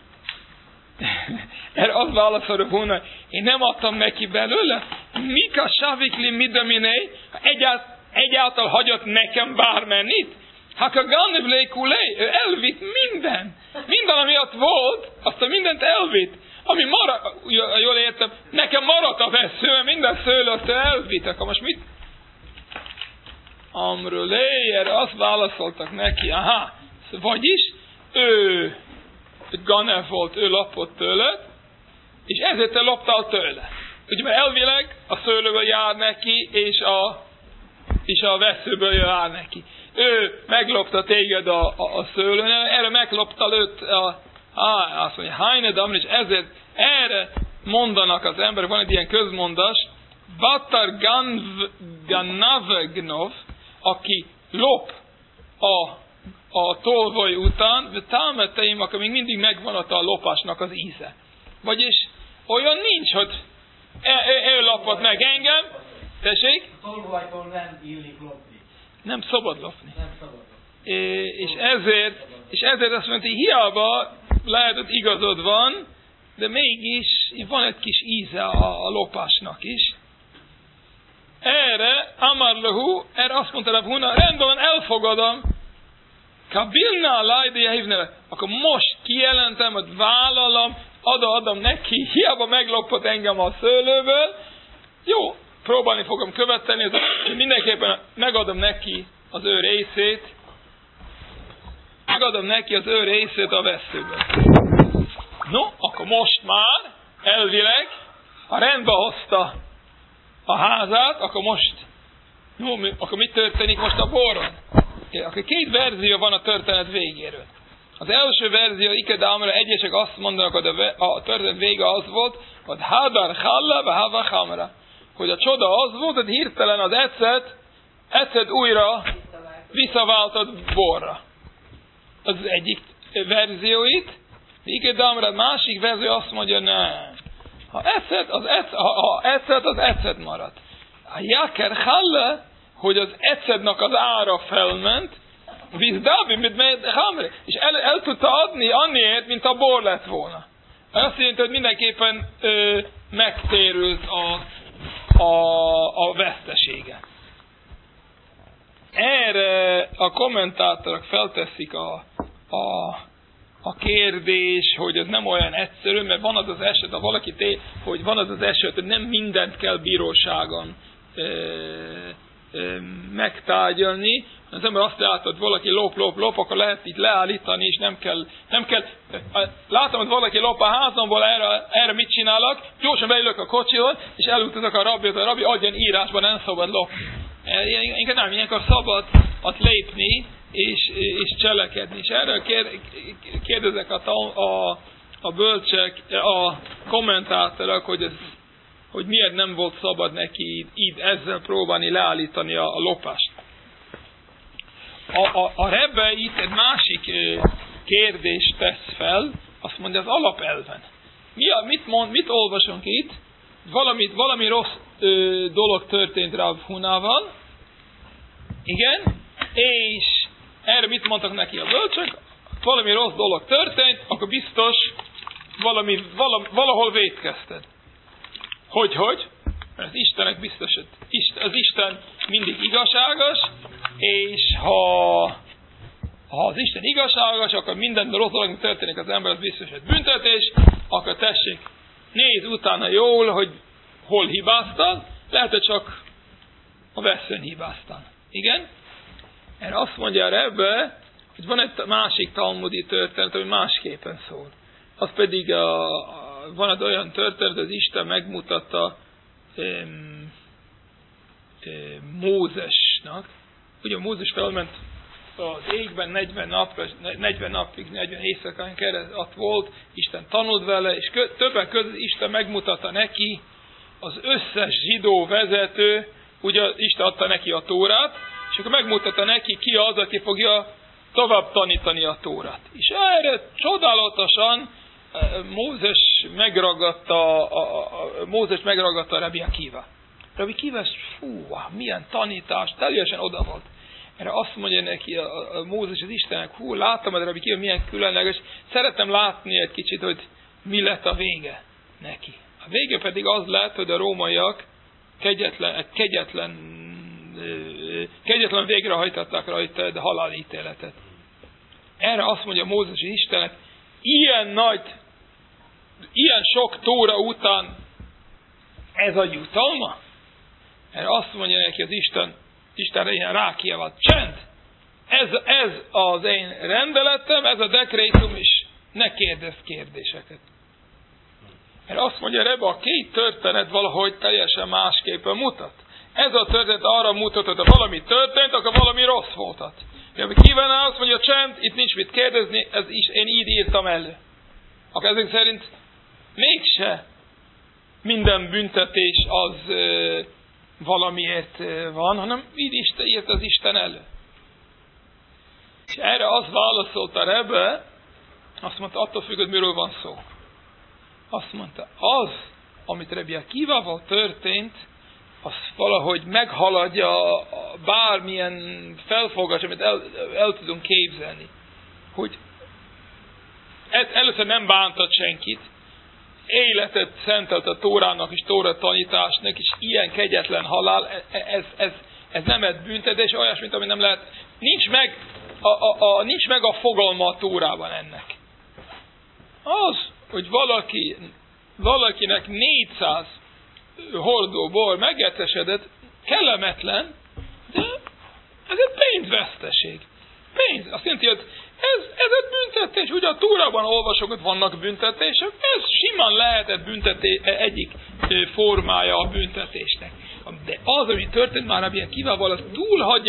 Erre az válaszol a Huna, én nem adtam neki belőle. Mika savikli midaminei, egyált, egyáltal hagyott nekem bármennyit. Haka ganevlékulé, ő elvitt minden. Minden, ami ott volt, azt a mindent elvitt. Ami maradt, jól értem, nekem maradt a vesző, minden szőlő, azt elvitt. Akkor most mit? Amrulé, erre azt válaszoltak neki, aha, vagyis ő ganev volt, ő lopott tőle, és ezért te loptál tőle. Ugye, mert elvileg a szőlőből jár neki, és a, és a veszőből jár neki. Ő meglopta téged a, a, a szőlőn, erre meglopta őt a, á, azt mondja, hajnedam, és ezért erre mondanak az emberek, van egy ilyen közmondás, Batar Ganavegnov, aki lop a, a tolvaj után, támeteim, akkor még mindig megvan a lopásnak az íze. Vagyis olyan nincs, hogy ő lopott meg engem, tessék? Tolvajtól nem illik lopni. Nem szabad lopni. Nem szabad lopni. É, és ezért, és ezért azt mondta, hogy hiába lehet, hogy igazod van, de mégis van egy kis íze a, a lopásnak is. Erre, Amarlehu, erre azt mondta Rav Huna, rendben, elfogadom, Kabilna Lajdi hívneve, akkor most kijelentem, hogy vállalom, adom neki, hiába meglopott engem a szőlőből, jó, próbálni fogom követelni, mindenképpen megadom neki az ő részét, megadom neki az ő részét a veszőből. No, akkor most már, elvileg, ha rendbe hozta a házát, akkor most, no, mi, akkor mit történik most a boron? Akkor két verzió van a történet végéről. Az első verzió, Ikedámra, egyesek azt mondanak, hogy a történet vége az volt, hogy Hadar Challa, ve Hava Chamra. Hogy a csoda az volt, hogy hirtelen az ecet, ecet újra visszaváltott borra. Az egyik verzió itt, Ikedámra, a másik verzió azt mondja, nem. Ha ecet, az ecet, ha ecet, az ecet maradt. A Jaker Challa, hogy az ecednak az ára felment, vízdábi, mit megy, és el, el tudta adni annyiért, mint a bor lett volna. Azt jelenti, hogy mindenképpen ö, megtérült a, a, a vesztesége. Erre a kommentátorok felteszik a, a, a kérdés, hogy ez nem olyan egyszerű, mert van az az eset, ha valaki té, hogy van az az eset, hogy nem mindent kell bíróságon ö, megtárgyalni. Az ember azt látod, hogy valaki lop, lop, lop, akkor lehet itt leállítani, és nem kell, nem kell. Látom, hogy valaki lop a házamból, erre, erre mit csinálok? Gyorsan beülök a kocsihoz, és elutazok a rabbihoz, a rabbi adjon írásban, nem szabad lopni. Inkább nem, ilyenkor szabad ott lépni, és, és cselekedni. És erről kérdezek a, a, a bölcsek, a kommentátorok, hogy ez hogy miért nem volt szabad neki így ezzel próbálni leállítani a, a lopást. A, a, a Rebbe itt egy másik kérdést tesz fel, azt mondja az alapelven. Mi a, mit, mond, mit olvasunk itt? Valamit, valami rossz ö, dolog történt Rav Hunával, igen, és erre mit mondtak neki a bölcsök? Valami rossz dolog történt, akkor biztos valami, vala, valahol vétkezted. Hogy, hogy? Mert az Istenek biztos, az Isten mindig igazságos, és ha, ha az Isten igazságos, akkor minden rossz dolog történik az ember, az biztos, hogy büntetés, akkor tessék, nézz utána jól, hogy hol hibáztál, lehet, hogy csak a veszőn hibáztál. Igen? Erre azt mondja Rebbe, hogy van egy másik talmudi történet, ami másképpen szól. Az pedig a, a van egy olyan történet, az Isten megmutatta um, um, Mózesnak. Ugye Mózes felment az égben negyven nap, negyven napig, negyven éjszakán keresztül volt, Isten tanult vele, és kö, többek között Isten megmutatta neki az összes zsidó vezető, ugye Isten adta neki a Tórát, és akkor megmutatta neki, ki az, aki fogja tovább tanítani a Tórát. És erre csodálatosan Mózes megragadta, a, a, a, Mózes megragadta Rabbi Akiva. Rabbi Akiva, fú, milyen tanítás, teljesen oda volt. Erre azt mondja neki a, a Mózes az Istennek, hú, láttam, hogy Rabbi Akiva milyen különleges, szeretem látni egy kicsit, hogy mi lett a vége neki. A vége pedig az lett, hogy a rómaiak kegyetlen, kegyetlen, kegyetlen végrehajtották rajta a halálítéletet. Erre azt mondja Mózes az Istennek, ilyen nagy, ilyen sok tóra után ez a jutalma? Erre azt mondja neki az Isten, Istenre ilyen rákiabált, csend! Ez, ez az én rendeletem, ez a dekrétum is, ne kérdezz kérdéseket. Erre azt mondja Rebbe, a két történet valahogy teljesen másképpen mutat. Ez a történet arra mutat, hogy ha valami történt, akkor valami rossz voltat. Rabbi Akiva azt mondja, csend, itt nincs mit kérdezni, ez is, én így írtam elő. Akkor ezek szerint mégse minden büntetés az ö, valamiért ö, van, hanem így is írt az Isten elő. És erre az válaszolt a Rebbe, azt mondta, attól függ, hogy miről van szó. Azt mondta, az, amit Rabbi Akivával történt, az valahogy meghaladja bármilyen felfogás, amit el, el tudunk képzelni. Hogy először nem bántott senkit, életet szentelt a Tórának és Tóra tanításnak, és ilyen kegyetlen halál, ez, ez, ez nem egy büntetés, olyas, mint ami nem lehet, nincs meg a, a, a, nincs meg a fogalma a Tórában ennek. Az, hogy valaki, valakinek négyszáz hordó bor megettesedett, kellemetlen, de ez egy pénzveszteség. Pénz. Azt jelenti, hogy ez, ez egy büntetés. Ugye a Tórában olvasok, hogy vannak büntetések, ez simán lehetett büntetés, egyik formája a büntetésnek. De az, ami történt már Rabbi Akivával, az túlhagyja,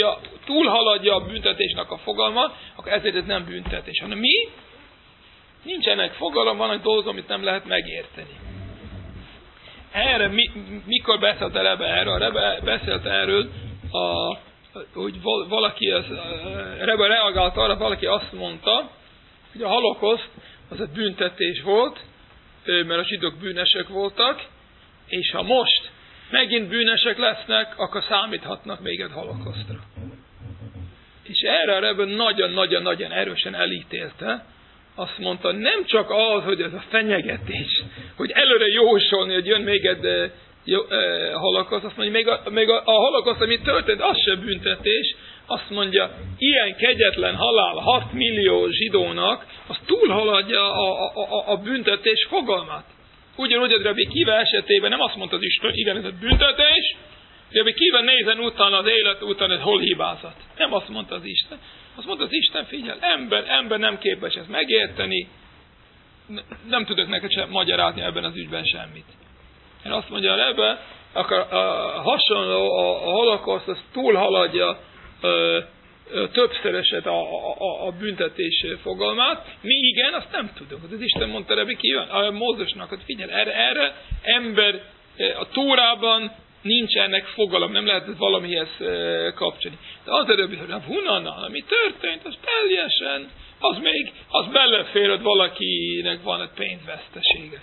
túlhaladja a büntetésnek a fogalma, akkor ezért ez nem büntetés. Hanem mi? Nincsenek fogalom, van egy dolog, amit nem lehet megérteni. Erre, mi, mikor beszélt a Rebbe erről? A Rebbe beszélt erről, a, hogy valaki, az, a Rebbe reagált arra, valaki azt mondta, hogy a holokoszt az egy büntetés volt, mert a zsidók bűnösek voltak, és ha most megint bűnösek lesznek, akkor számíthatnak még egy holokosztra. És erre a Rebbe nagyon-nagyon-nagyon erősen elítélte, azt mondta, nem csak az, hogy ez a fenyegetés, hogy előre jósolni, hogy jön még egy jó, eh, holokoszt, azt mondja, még a, még a, a holokoszt, ami történt, az sem büntetés, azt mondja, ilyen kegyetlen halál hat millió zsidónak, az túlhaladja a, a, a, a büntetés fogalmát. Ugyanúgy a Rabbi Kiva esetében nem azt mondta az Isten, igen, ez egy büntetés, Rabbi Kiva nézen utána az élet után, ez hol hibázat. Nem azt mondta az Isten. Azt mondta az Isten, figyel, ember, ember nem képes ezt megérteni, nem tudok neked sem magyarázni ebben az ügyben semmit. Én azt mondja a Rebbe, akkor a, hasonló a, a holokoszt, az túlhaladja ö, ö, többszöröset a, a, a büntetés fogalmát. Mi igen, azt nem tudunk. Az Isten mondta Rebbe Kiva, a Mózesnak, hogy figyel, erre, erre ember a Tórában nincs ennek fogalom, nem lehet valamihez kapcsolni. De az előbb, hogy a hunannal, ami történt, az teljesen, az még, az belefér, hogy valakinek van egy pénzvesztesége.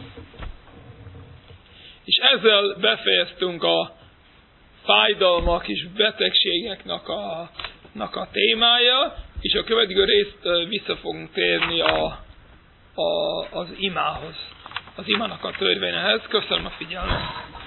És ezzel befejeztünk a fájdalmak és betegségeknek a, a témája, és a következő részt vissza fogunk térni a, a, az imához, az imának a törvényehez. Köszönöm a figyelmet!